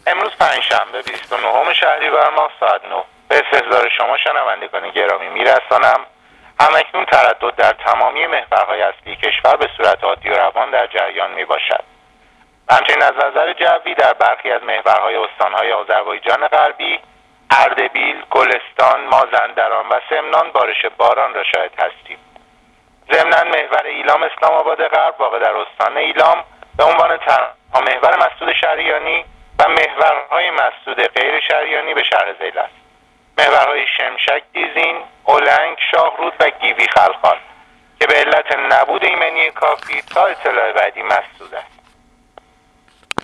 امروز پنجشنبه 29 شهریور ماه ساعت 9 به استحضار شما شنوندگان گرامی میرسانم. همکنون تردد در تمامی محورهای اصلی کشور به صورت عادی و روان در جریان می باشد. همچنین از نظر جوی در برخی از محورهای استانهای آذربایجان غربی، اردبیل، گلستان، مازندران و سمنان بارش باران را شاهد هستیم. ضمناً محور ایلام اسلام آباد غرب واقع در استان ایلام به عنوان تنها محور مسدود شهریانی و محورهای مسدود غیر شهریانی به شهر ذیل است. محورهای شمشک، دیزین، اولنگ، شاهرود و گیوی خلخال که به علت نبود ایمنی کافی تا اطلاع بعدی مسدود است.